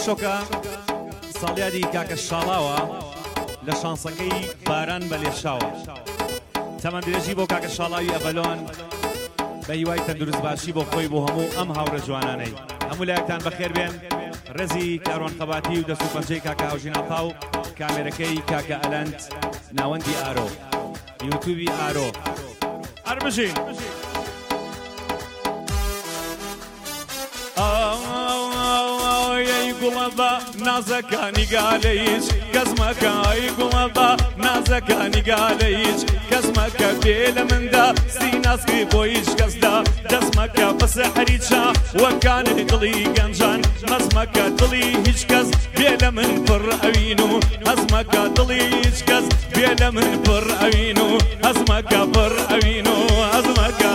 شۆکە ساڵیادی کاکە شاڵاوە لە شانسەکەی باران بە لێشاوە تەمەند درێژی بۆ کاکە شاڵاوی ئەڤەلۆن بە هیوای تەندروست باشی بۆ خۆی بۆ هەموو ئەم هاوڕە جوانانەی هەموو لایەکتان بەخێر بێن ڕێزی کاروان خەباتی و دەست و پەنجەی کاکە هاوژیناپا و کامێرەکەی کاکە ئەلەند ناوەندی ئارۆ یوتیوبی ئارۆ ئەربژین گوڵەبە نازەکانی گالە هیچ کەس مەکە ئەی گوڵەبە نازەکانی گالە هیچ کەس مەکە بێ لە مندا سیناسکی بۆ هیچ کەسدا دەست مەکە بە سەحری چا وەکانی دڵی گەنجان مەز مەکە دڵی هیچ کەس بێ لە من پڕ ئەوین و هەز مەکە دڵی هیچ کەس بێ لە من پڕ ئەوین و هەز مەکە پڕ ئەوین و هەز مەکە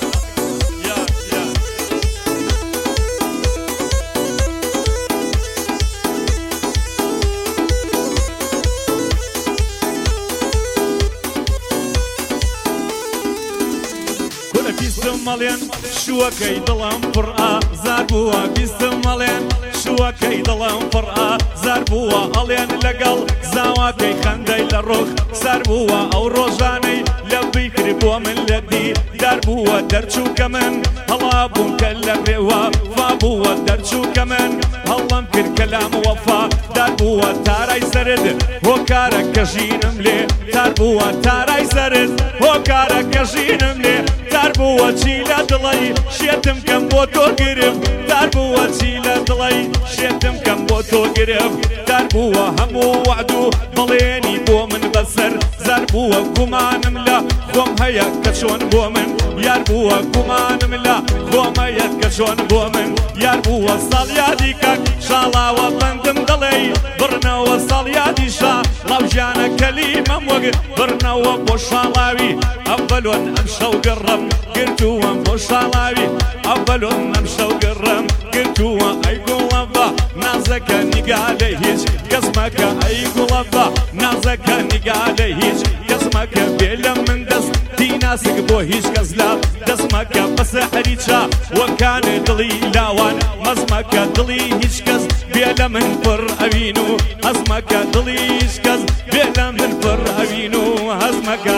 مەڵێن شووەکەی دڵم پڕ ئازار بووە بیستم مەڵێن شووەکەی دڵم پڕ ئازار بووە ئەڵێن لەگەڵ زاواکەی خەندەی لە ڕۆک سەر بووە ئەو ڕۆژانەی لە بیکری بۆ من لە دیدار بووە دەرچووکە من هەڵا بووم کە لە ڕێوە وا بووە دەرچووکە من هەڵم کرد کەلام وەفا دار بووە تارای سەرد هۆکارە کەژینم لێ تار بووە تارای سەرد هۆکارە کەژینم لێ تار بووە چی لە دڵی شێتم کەم بۆ تۆ گرم تار بووە چی لە دڵی شێتم کەم بۆ تۆ گرم تار بووە هەموو وعد و بەڵێنی بۆ من بەسەر زار بووە گومانم لە خۆم هەیە کە چۆن بۆ من یار بووە گومانم لە خۆم هەیە کە چۆن بۆ من یار بووە ساڵیادی کەک شاڵاوە بەندم دڵێ بڕنەوە ساڵیادی شا ڵاوژیانە کەلیمەم وەک بڕنەوە بۆ شاڵاوی ئەڤەلۆن ئەم شەو گەڕەم گرتووەم بۆ شاڵاوی ئەڤەلۆن ئەم شەو گەڕەم گرتووە ئەی گوڵەبە نازەکە نیگالە هیچ کەس مەکە ئەی گوڵەبە نازەکە نیگالە هیچ کەس مەکە بێ لە من دەستی ناسک بۆ هیچ کەس لە دەست مەکە بە سەحری چا وەکانێ دڵی لاوان مەز مەکە دڵی هیچ کەس بێ لە من پڕ ئەوین و هەز مەکە دڵی هیچ کەس بێ لە من پڕ ئەوین و هەز مەکە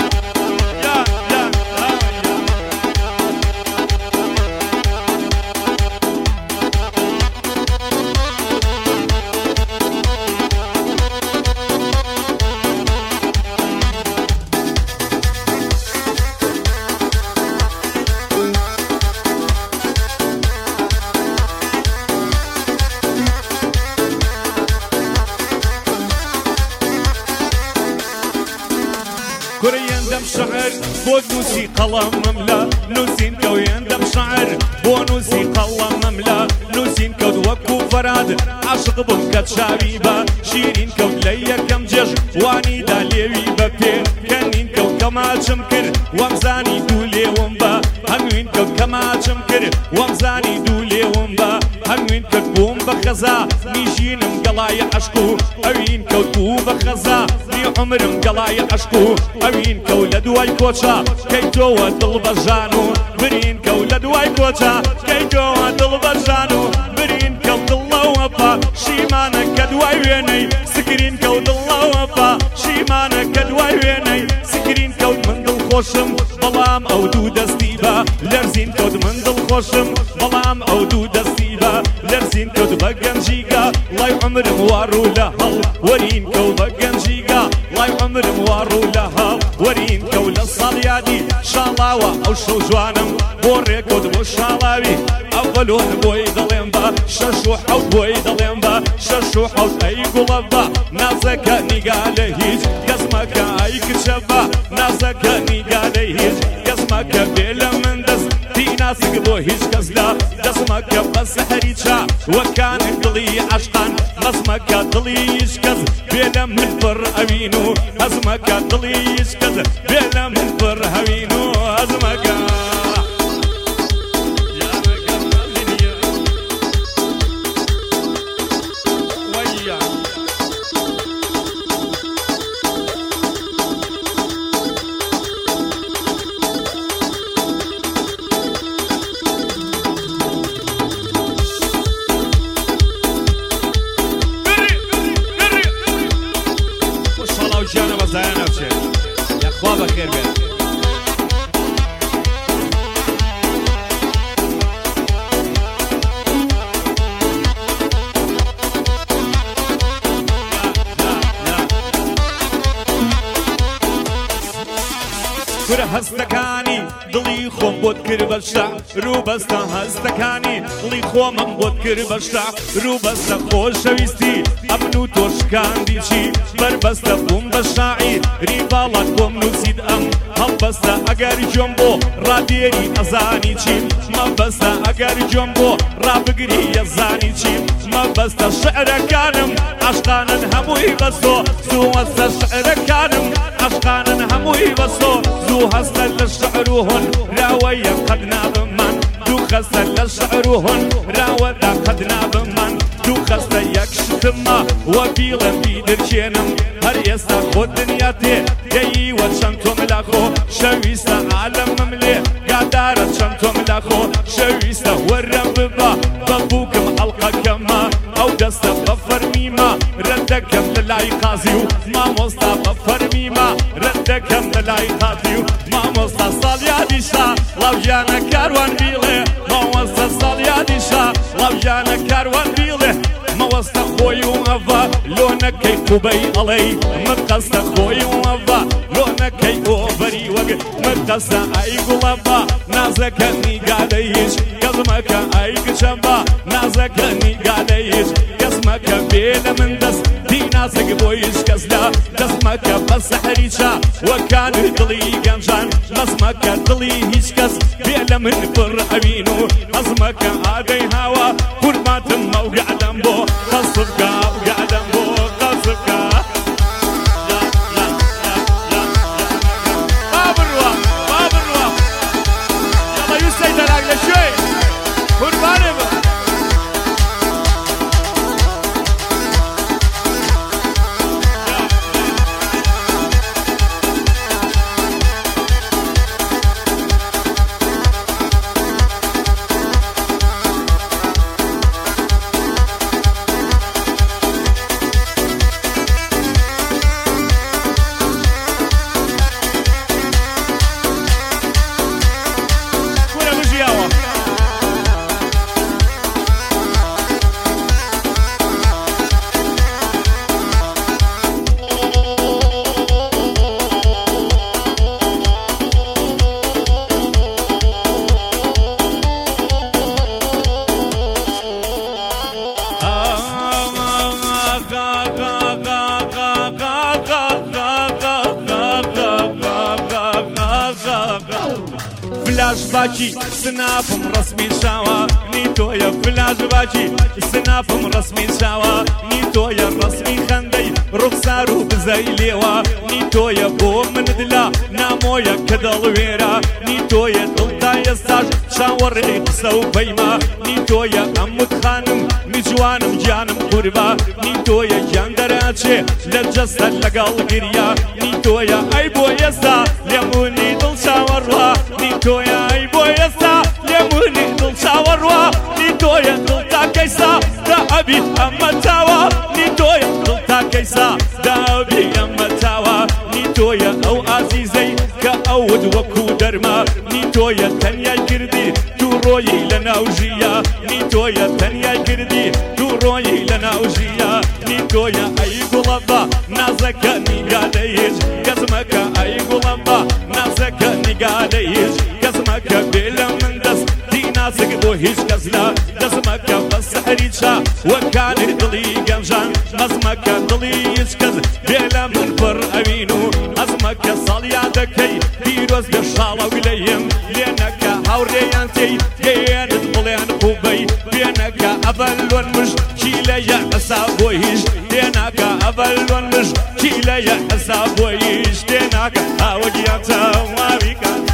شعر بۆ نووسی قەڵەمم لە نووسین کەوت یەندەم شعر بۆ نووسی قەڵەمم لە نووسین کەوت وەکو فەراد عاشق بووم کە چاوی بە شیرین کەوت لە یەکەم جێژ وانیدا لێوی بە پێکەنین کەوت کەماچم کرد وەمزانی دوو لێوم بە هەنوین کەوت کەماچم کرد وەمزانی دوو لێوم بە هەنوین کرد بووم بە خەزا میژینم گەڵای عەشق و ئەوین کەوت بوو بە خەزا می عومرم گەڵای عەشق و ئەوین کەوت لە دوای کۆچە کەیتۆوە دڵ بەژان و برین کەوت لە دوای کۆچە کەیتۆوە دڵ بەژان و برین کەوت دڵەوە پا شیمانە کە دوای وێنەی سکرین کەوت دڵەوە پا شیمانە کە دوای وێنەی سکرین کەوت من دڵخۆشم بەڵام ئەو دوو دەستی بە لەرزین کەوت من دڵخۆشم بەڵام ئەو دوو دەستی بە لەرزین کەوت بە گەنجیگە لای عومرم وارو لە هەڵ وەرین کەوت بە گەنجیگە لای عومرم وارو لە هەڵ وەرین کەوت لە ساڵیادی شاڵاوە ئەو شەو جوانم بۆ ڕێکەوت بۆ شاڵاوی ئەڤەلۆن بۆی دەڵێم بە شەش و حەوت بۆی دەڵێم بە شەش و حەوت ئەی گوڵەبە نازەکە نیگالە هیچ کەس مەکە ئەی کچەبە نازەکە نیگالە هیچ کەس مەکە بێ لە من دەستی ناسک بۆ هیچ کەس لە دەست مەکە بە سەحری چا وەکانێ دڵی عەشقان مەز مەکە دڵی هیچ کەس بێ لە من پڕ ئەوین و هەز مەکە دڵی هیچ کەس بێ لە من پڕ ئەوین و هەز مەکە بەخێر بێت. گورە هەستەکانی دڵی خۆم بۆت کرد بەشتا ڕووبەستە هەستەکانی دڵی خۆمم بۆت کرد بەشتا ڕووبەستە خۆشەویستی ئەمن و تۆشکاندی چی بەربەستە بووم بە شاعیر ریباڵات بۆم نووسید ئەم هەڵبەستە ئەگەر جۆم بۆ ڕادێری ئەزانی چیم مەبەستە ئەگەر جۆم بۆ ڕابگری ئەزانی چیم مەبەستە شعرەکانم عاشقانن هەمووی بەسۆ زوو هەستە شعرەکانم عاشقانن هەمووی بەسۆ زوو هەستە لە شعر و هۆن راوەیە قەد نابم من دوو خەستە لە شعر و هۆن راوەدا قەد نابم من دوو خەستە یەک شتممە وە بیڵم بیدرچێنم هەر ئێستا خۆ دنیا تێ گەییوە چەند تۆ ملاخۆ شەویستە عالەمم لێ گادارە چەند تۆ ملاخۆ شەویستە وەرەم ببە بەبووکم ئەڵقەکەمە ئەو دەستە بە فەرمیمە ڕەندەکەم لە لای قازی و مامۆستا بە فەرمیمە ڕەندەکەم لە لای قازی و مامۆستا ساڵیادیشا ڵاوژیانە کاروان بیڵێ مامۆستا ساڵیادیشا ڵاوژیانە کاروان بیڵێ مەوەستە خۆی و ئەڤە لۆ نەکەی قوبەی ئەڵەی مقەستە خۆی و ئەڤە لۆ نەکەی ئۆڤەری وەک مقەستە ئای گوڵەڤە نازەکە نیگادەیش گەزمەکە ئای کچەڤە نازەکە نیگادەیش گەزمەکە بێ لە من دەست دی نازەک بۆ هیچ کەس لە دەزمەکە بە سەحریچە وەکانی دڵی گەمژان مەزمەکە دڵی هیچ کەس بێ لە من پڕ ئەوین و ئەزمەکە ئاگەی هاوە قورباتم مەوگەعدەم بۆ قەسبکە وگەعدەم بۆ قەسبکە بابڕوە بابڕوە یاڵە یوسەی دەراک لە شوێ قوربانێ بە فلاش باکی سنافم ڕسمی شاوە نی تۆیە فلاش باکی سنافم ڕسمی شاوە نی تۆیە ڕسمی خەندەی ڕوخسار و بزەی لێوە نی تۆیە بۆ من دلا نامۆیە کە دەڵوێرە نی تۆیە دڵتا ئێستاش چاوەڕێ قسە و پەیما نی تۆیە ئەموت خانم میجوانم گیانم قوربە نی تۆیە گیان دەراچێ لە جەستە لەگەڵ گریا نی تۆیە ئەی بۆ ئێستا لێمونی دڵ چاوەڕوا نی تۆیە ئەی بۆ ئێستا لێمونی دڵ چاوەڕوا نی تۆیە دڵ تاکەیسا دا ئەبی ئەمە چاوە نی تۆیە دڵ تاکەیسا دا ئەبی ئەمە چاوە نی تۆیە ئەو ئازیزەی کە ئەوت وەکو دەرما نی تۆیە تەنیای کردی دوو ڕۆیی لە ناو ژیە نی تۆیە تەنیای کردی دوو ڕۆیی لە ناو ژیە نی تۆیە ئەی گوڵەڤە نازەکە نیگادەیش گەزمەکە ئەی گوڵەڤە نازەکە نیگادەیش گەزمەکە بێ لە من دەست دی نازک بۆ هیچ کەس لە دەزمەکە بە سەحریچە وەکانی دڵی گەمژان مەزمەکە دڵی هیچ کەس بێ لە من پڕ ئەوین و ئەزمەکە ساڵیان دەکەی پیرۆز بێ شاڵە ویلەیم لێنەکە هاوڕێیان تێی گەیێنت بڵێن خوبەی بێنەکە ئەڤەلۆن مش کیلەیە ئەسا بۆ هیچ لێناکە ئەڤەلۆن مش کیلەیە ئەسا بۆ هیچ لێناکە ئاوەگیان چاواوی کات